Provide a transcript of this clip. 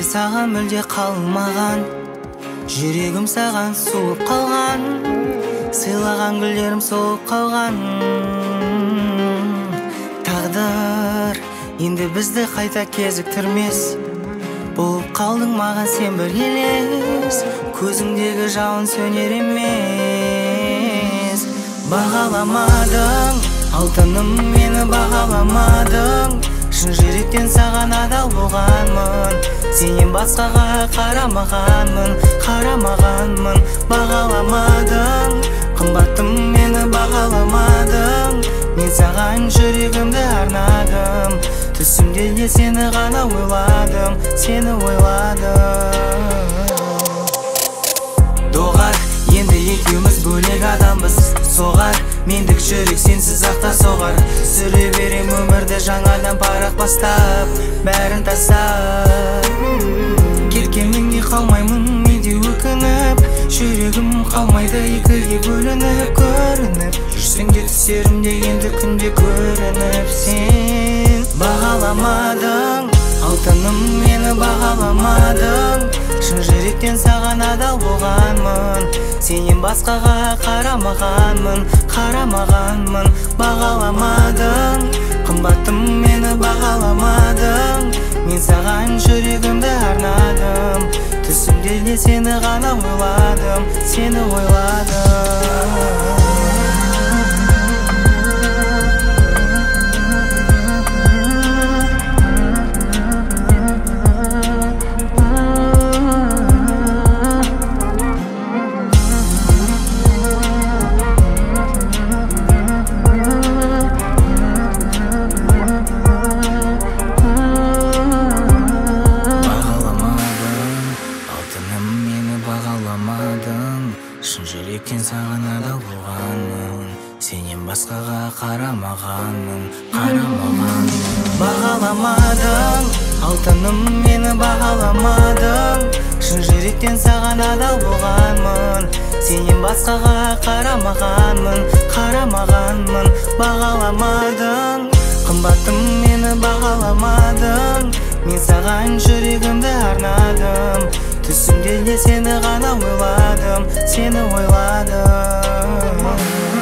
саған мүлде қалмаған, жүрегім саған суып қалған, сыйлаған гүлдерім солып қалған. Тағдыр енді бізді қайта кезіктірмес, болып қалдың маған сен бір елес, көзіңдегі жалын сөнер емес. Бағаламадың, алтыным, мені бағаламадың, шын жүректен саған адал болғанмын, сенен басқаға қарамағанмын. Бағаламадың, қымбаттым, мені бағаламадың, мен саған жүрегімді арнадым, түсімде де сені ғана ойладым, сені ойладым. Доғар, енді екеуміз бөлек адамбыз, соғар мендік жүрек сенсіз ақта соғар. Сүре берем өмірді жаңадан парақ бастап, бәрін тастап. Кеткеніңе қалмаймын менде өкініп, жүрегім қалмайды екіге бөлініп. Көрініп жүрсең де түсерімде енді күнде көрініп. Сен бағаламадың, алтыным, мені бағаламадың, шын жүректен саған адал болғанмын, сенен басқаға қарамағанмын. Бағаламадың, қымбаттым, мені бағаламадың, мен саған жүрегімді арнадым, түсімде де сені ғана ойладым, сені ойладым. Шын жүректен саған адал болғанмын, сенен басқаға қарамағанмын. Бағаламадың, алтыным, мені бағаламадың, шын жүректен саған адал болғанмын, сенен басқаға қарамағанмын. Бағаламадың, қымбаттым, мені бағаламадың, мен саған жүрегімді арнадым, түсімде де сені ғана ойладым, сені ойладым.